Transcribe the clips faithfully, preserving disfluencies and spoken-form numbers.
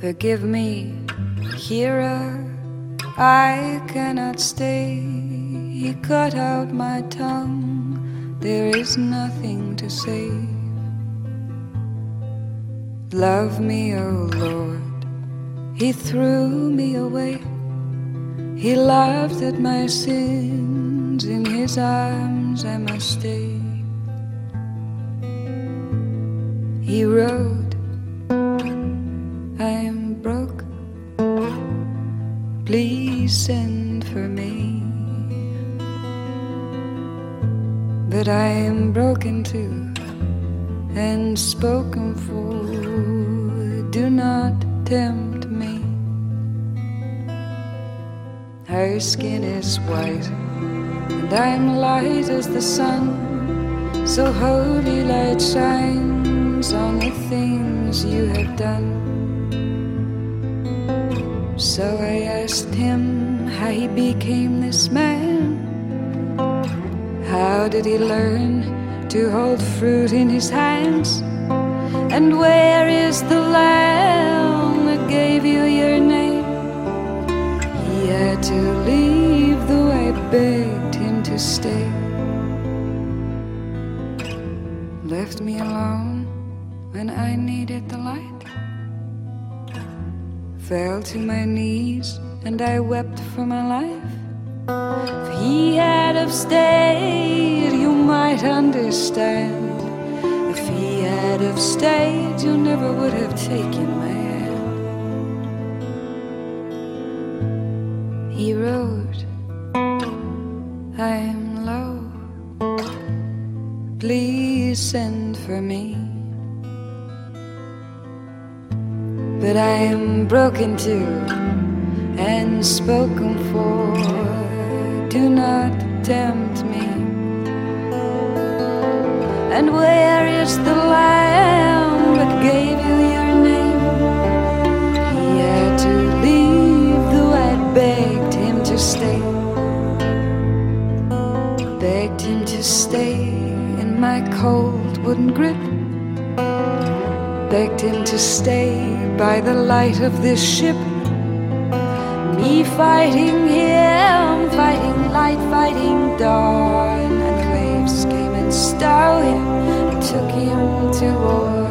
Forgive me, hearer, I cannot stay. He cut out my tongue, there is nothing to say. Love me, O Lord, He threw me away. He laughed at my sins, in His arms I must stay. He wrote, I am broke, please send for me. But I am broken too, and spoken for, do not tempt me. Her skin is white, and I'm light as the sun, so holy light shines on the things you have done. So I asked him how he became this man. How did he learn to hold fruit in his hands? And where is the lamb that gave you your name? He had to leave, though I begged him to stay. Left me alone when I needed the light. Fell to my knees and I wept for my life. If he had have stayed, you might understand. If he had have stayed, you never would have taken my hand. He wrote, I am low, please send for me. But I am broken too, and spoken for, do not tempt me. And where is the lamb that gave you your name? He had to leave, though I begged him to stay. Begged him to stay in my cold wooden grip. Begged him to stay by the light of this ship. Me fighting him, fighting light, fighting dawn. And the waves came and stole him and took him to war.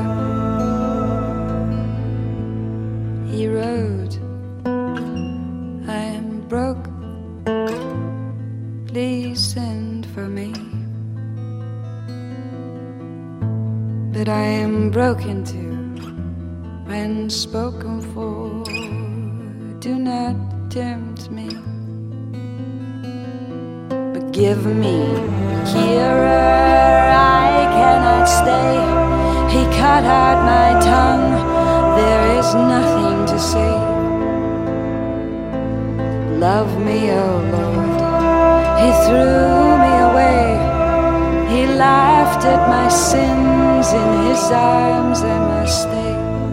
He wrote, I am broke, please send for me. But I am broken too, and spoken for, do not tempt me. But give me, hearer, I cannot stay. He cut out my tongue, there is nothing to say. Love me, O Lord, He threw me away. He laughed at my sins, in His arms I must stay.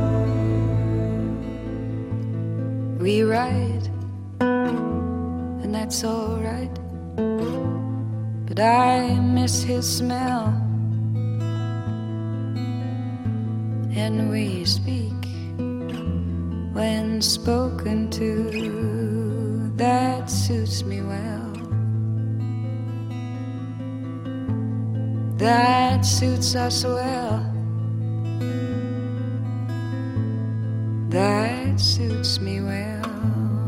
We ride, and that's all right, but I miss his smell. And we speak when spoken to, that suits me well. That suits us well. That suits me well.